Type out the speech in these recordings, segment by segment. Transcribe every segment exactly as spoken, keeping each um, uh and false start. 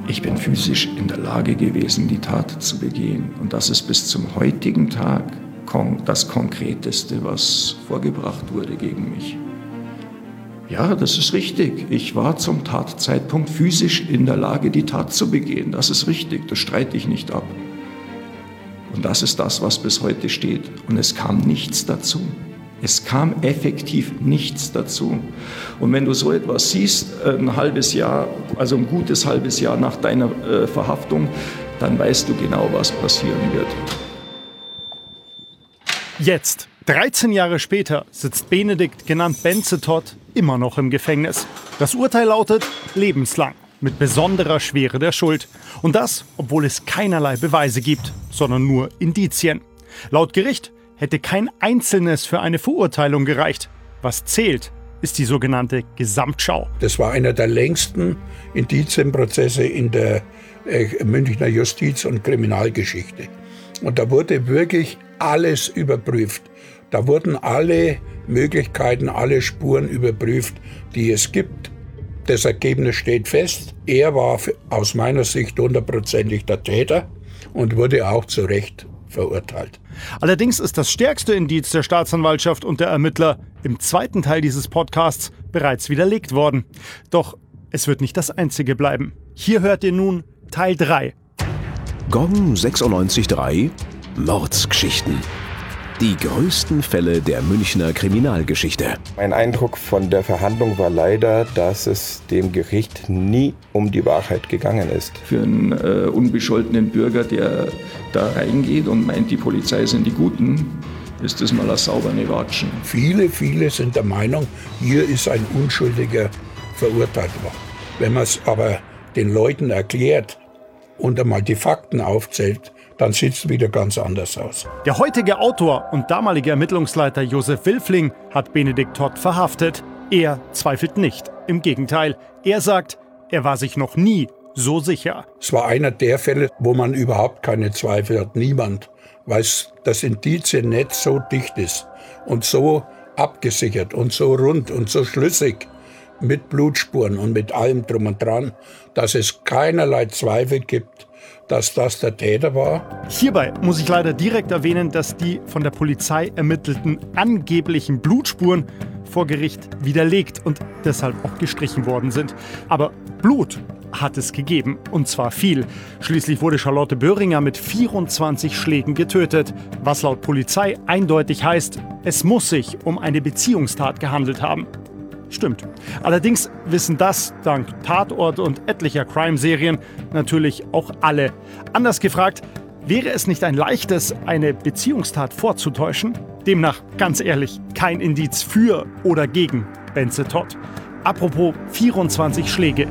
Ich bin physisch in der Lage gewesen, die Tat zu begehen. Und das ist bis zum heutigen Tag das Konkreteste, was vorgebracht wurde gegen mich. Ja, das ist richtig. Ich war zum Tatzeitpunkt physisch in der Lage, die Tat zu begehen. Das ist richtig, das streite ich nicht ab. Und das ist das, was bis heute steht. Und es kam nichts dazu. Es kam effektiv nichts dazu. Und wenn du so etwas siehst, ein halbes Jahr, also ein gutes halbes Jahr nach deiner äh, Verhaftung, dann weißt du genau, was passieren wird. Jetzt, dreizehn Jahre später, sitzt Benedikt, genannt Benze Todt, immer noch im Gefängnis. Das Urteil lautet lebenslang, mit besonderer Schwere der Schuld. Und das, obwohl es keinerlei Beweise gibt, sondern nur Indizien. Laut Gericht hätte kein Einzelnes für eine Verurteilung gereicht. Was zählt, ist die sogenannte Gesamtschau. Das war einer der längsten Indizienprozesse in der äh, Münchner Justiz- und Kriminalgeschichte. Und da wurde wirklich alles überprüft. Da wurden alle Möglichkeiten, alle Spuren überprüft, die es gibt. Das Ergebnis steht fest. Er war aus meiner Sicht hundertprozentig der Täter und wurde auch zu Recht verurteilt. Allerdings ist das stärkste Indiz der Staatsanwaltschaft und der Ermittler im zweiten Teil dieses Podcasts bereits widerlegt worden. Doch es wird nicht das einzige bleiben. Hier hört ihr nun Teil drei. Gong sechsundneunzig Komma drei Mordsgeschichten. Die größten Fälle der Münchner Kriminalgeschichte. Mein Eindruck von der Verhandlung war leider, dass es dem Gericht nie um die Wahrheit gegangen ist. Für einen äh, unbescholtenen Bürger, der da reingeht und meint, die Polizei sind die Guten, ist das mal ein sauberne Watschen. Viele, viele sind der Meinung, hier ist ein Unschuldiger verurteilt worden. Wenn man es aber den Leuten erklärt und einmal die Fakten aufzählt, dann sieht es wieder ganz anders aus. Der heutige Autor und damalige Ermittlungsleiter Josef Wilfling hat Benedikt Todt verhaftet. Er zweifelt nicht. Im Gegenteil, er sagt, er war sich noch nie so sicher. Es war einer der Fälle, wo man überhaupt keine Zweifel hat. Niemand, weil das Indiziennetz so dicht ist und so abgesichert und so rund und so schlüssig mit Blutspuren und mit allem drum und dran, dass es keinerlei Zweifel gibt, dass das der Täter war. Hierbei muss ich leider direkt erwähnen, dass die von der Polizei ermittelten angeblichen Blutspuren vor Gericht widerlegt und deshalb auch gestrichen worden sind. Aber Blut hat es gegeben, und zwar viel. Schließlich wurde Charlotte Böhringer mit vierundzwanzig Schlägen getötet, was laut Polizei eindeutig heißt, es muss sich um eine Beziehungstat gehandelt haben. Stimmt. Allerdings wissen das, dank Tatort und etlicher Crime-Serien, natürlich auch alle. Anders gefragt, wäre es nicht ein leichtes, eine Beziehungstat vorzutäuschen? Demnach, ganz ehrlich, kein Indiz für oder gegen Benze Todt. Apropos vierundzwanzig Schläge.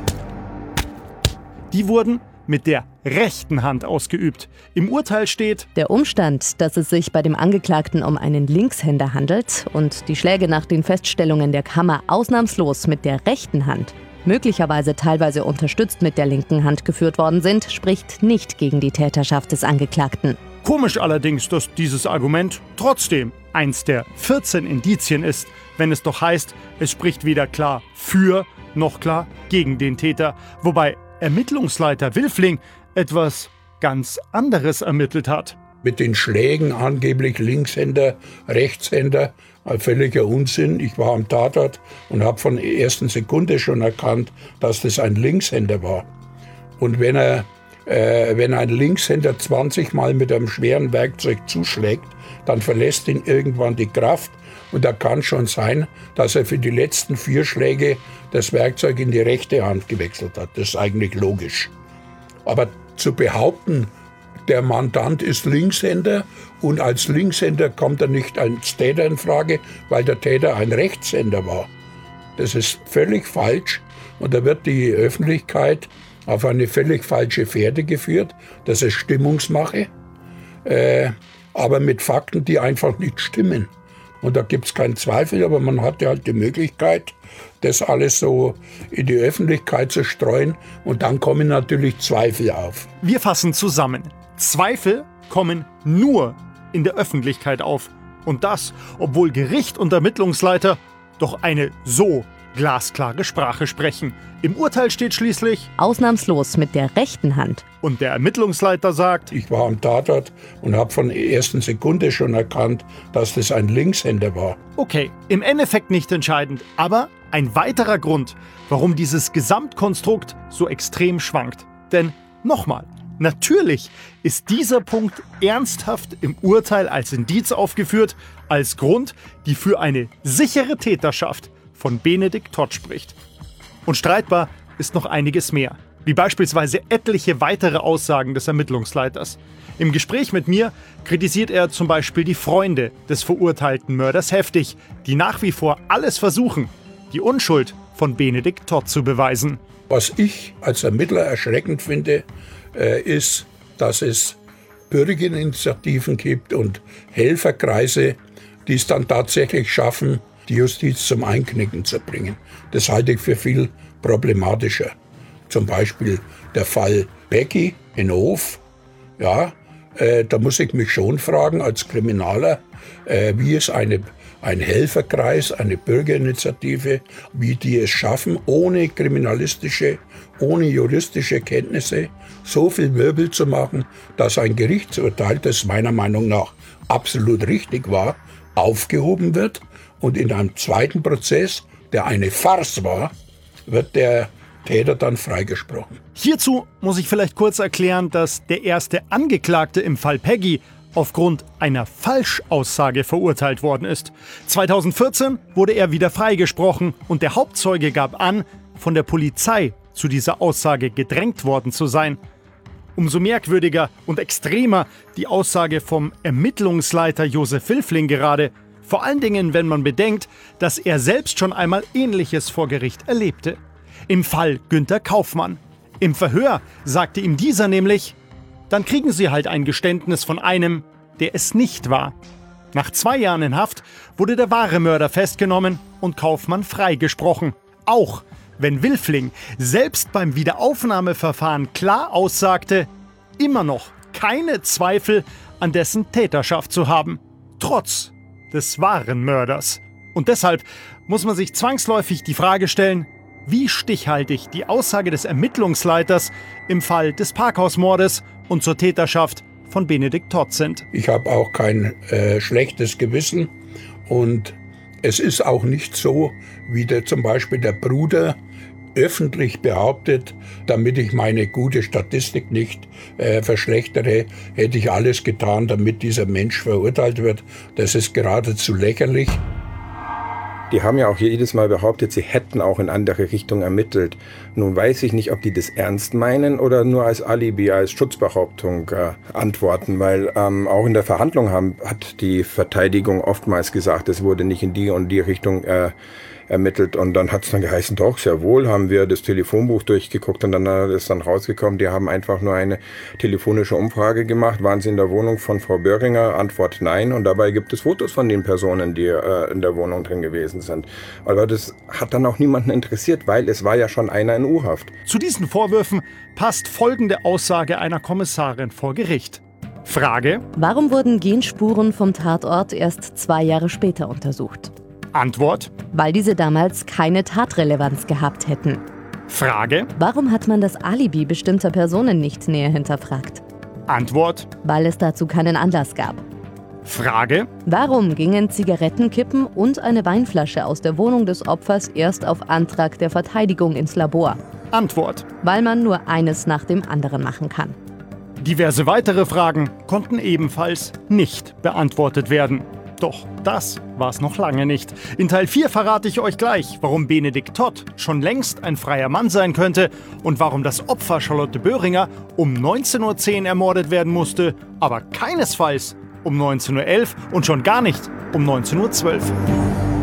Die wurden mit der rechten Hand ausgeübt. Im Urteil steht: Der Umstand, dass es sich bei dem Angeklagten um einen Linkshänder handelt und die Schläge nach den Feststellungen der Kammer ausnahmslos mit der rechten Hand, möglicherweise teilweise unterstützt mit der linken Hand geführt worden sind, spricht nicht gegen die Täterschaft des Angeklagten. Komisch allerdings, dass dieses Argument trotzdem eins der vierzehn Indizien ist, wenn es doch heißt, es spricht weder klar für noch klar gegen den Täter, wobei Ermittlungsleiter Wilfling etwas ganz anderes ermittelt hat. Mit den Schlägen angeblich Linkshänder, Rechtshänder, ein völliger Unsinn. Ich war am Tatort und habe von der ersten Sekunde schon erkannt, dass das ein Linkshänder war. Und wenn er, äh, wenn ein Linkshänder zwanzig Mal mit einem schweren Werkzeug zuschlägt, dann verlässt ihn irgendwann die Kraft. Und da kann schon sein, dass er für die letzten vier Schläge das Werkzeug in die rechte Hand gewechselt hat. Das ist eigentlich logisch. Aber zu behaupten, der Mandant ist Linkshänder und als Linkshänder kommt er nicht als Täter in Frage, weil der Täter ein Rechtshänder war. Das ist völlig falsch und da wird die Öffentlichkeit auf eine völlig falsche Fährte geführt. Das ist Stimmungsmache, äh, aber mit Fakten, die einfach nicht stimmen. Und da gibt es keinen Zweifel, aber man hatte halt die Möglichkeit, das alles so in die Öffentlichkeit zu streuen. Und dann kommen natürlich Zweifel auf. Wir fassen zusammen. Zweifel kommen nur in der Öffentlichkeit auf. Und das, obwohl Gericht und Ermittlungsleiter doch eine so glasklare Sprache sprechen. Im Urteil steht schließlich ausnahmslos mit der rechten Hand. Und der Ermittlungsleiter sagt, ich war am Tatort und habe von der ersten Sekunde schon erkannt, dass das ein Linkshänder war. Okay, im Endeffekt nicht entscheidend, aber ein weiterer Grund, warum dieses Gesamtkonstrukt so extrem schwankt. Denn nochmal, natürlich ist dieser Punkt ernsthaft im Urteil als Indiz aufgeführt, als Grund, die für eine sichere Täterschaft von Benedikt Todt spricht. Und streitbar ist noch einiges mehr, wie beispielsweise etliche weitere Aussagen des Ermittlungsleiters. Im Gespräch mit mir kritisiert er zum Beispiel die Freunde des verurteilten Mörders heftig, die nach wie vor alles versuchen, die Unschuld von Benedikt Todt zu beweisen. Was ich als Ermittler erschreckend finde, äh, ist, dass es Bürgerinitiativen gibt und Helferkreise, die es dann tatsächlich schaffen, die Justiz zum Einknicken zu bringen. Das halte ich für viel problematischer. Zum Beispiel der Fall Becky in Hof. Ja, äh, da muss ich mich schon fragen als Kriminaler, äh, wie es eine, ein Helferkreis, eine Bürgerinitiative, wie die es schaffen, ohne kriminalistische, ohne juristische Kenntnisse so viel Wirbel zu machen, dass ein Gerichtsurteil, das meiner Meinung nach absolut richtig war, aufgehoben wird. Und in einem zweiten Prozess, der eine Farce war, wird der Täter dann freigesprochen. Hierzu muss ich vielleicht kurz erklären, dass der erste Angeklagte im Fall Peggy aufgrund einer Falschaussage verurteilt worden ist. zweitausendvierzehn wurde er wieder freigesprochen und der Hauptzeuge gab an, von der Polizei zu dieser Aussage gedrängt worden zu sein. Umso merkwürdiger und extremer die Aussage vom Ermittlungsleiter Josef Wilfling gerade. Vor allen Dingen, wenn man bedenkt, dass er selbst schon einmal Ähnliches vor Gericht erlebte. Im Fall Günter Kaufmann. Im Verhör sagte ihm dieser nämlich, dann kriegen Sie halt ein Geständnis von einem, der es nicht war. Nach zwei Jahren in Haft wurde der wahre Mörder festgenommen und Kaufmann freigesprochen. Auch wenn Wilfling selbst beim Wiederaufnahmeverfahren klar aussagte, immer noch keine Zweifel an dessen Täterschaft zu haben. Trotz des wahren Mörders. Und deshalb muss man sich zwangsläufig die Frage stellen, wie stichhaltig die Aussage des Ermittlungsleiters im Fall des Parkhausmordes und zur Täterschaft von Benedikt Todt sind. Ich habe auch kein äh, schlechtes Gewissen und es ist auch nicht so, wie der, zum Beispiel der Bruder öffentlich behauptet, damit ich meine gute Statistik nicht äh, verschlechtere, hätte ich alles getan, damit dieser Mensch verurteilt wird. Das ist geradezu lächerlich. Die haben ja auch jedes Mal behauptet, sie hätten auch in andere Richtungen ermittelt. Nun weiß ich nicht, ob die das ernst meinen oder nur als Alibi, als Schutzbehauptung äh, antworten, weil ähm, auch in der Verhandlung haben, hat die Verteidigung oftmals gesagt, es wurde nicht in die und die Richtung äh, ermittelt und dann hat es dann geheißen, doch, sehr wohl, haben wir das Telefonbuch durchgeguckt und dann ist dann rausgekommen, die haben einfach nur eine telefonische Umfrage gemacht, waren sie in der Wohnung von Frau Böhringer, Antwort nein und dabei gibt es Fotos von den Personen, die äh, in der Wohnung drin gewesen sind. Aber das hat dann auch niemanden interessiert, weil es war ja schon einer in U-Haft. Zu diesen Vorwürfen passt folgende Aussage einer Kommissarin vor Gericht. Frage: Warum wurden Genspuren vom Tatort erst zwei Jahre später untersucht? Antwort: Weil diese damals keine Tatrelevanz gehabt hätten. Frage: Warum hat man das Alibi bestimmter Personen nicht näher hinterfragt? Antwort: Weil es dazu keinen Anlass gab. Frage: Warum gingen Zigarettenkippen und eine Weinflasche aus der Wohnung des Opfers erst auf Antrag der Verteidigung ins Labor? Antwort: Weil man nur eines nach dem anderen machen kann. Diverse weitere Fragen konnten ebenfalls nicht beantwortet werden. Doch das war's noch lange nicht. In Teil vier verrate ich euch gleich, warum Benedikt Todt schon längst ein freier Mann sein könnte und warum das Opfer Charlotte Böhringer um neunzehn Uhr zehn ermordet werden musste, aber keinesfalls um neunzehn Uhr elf und schon gar nicht um neunzehn Uhr zwölf.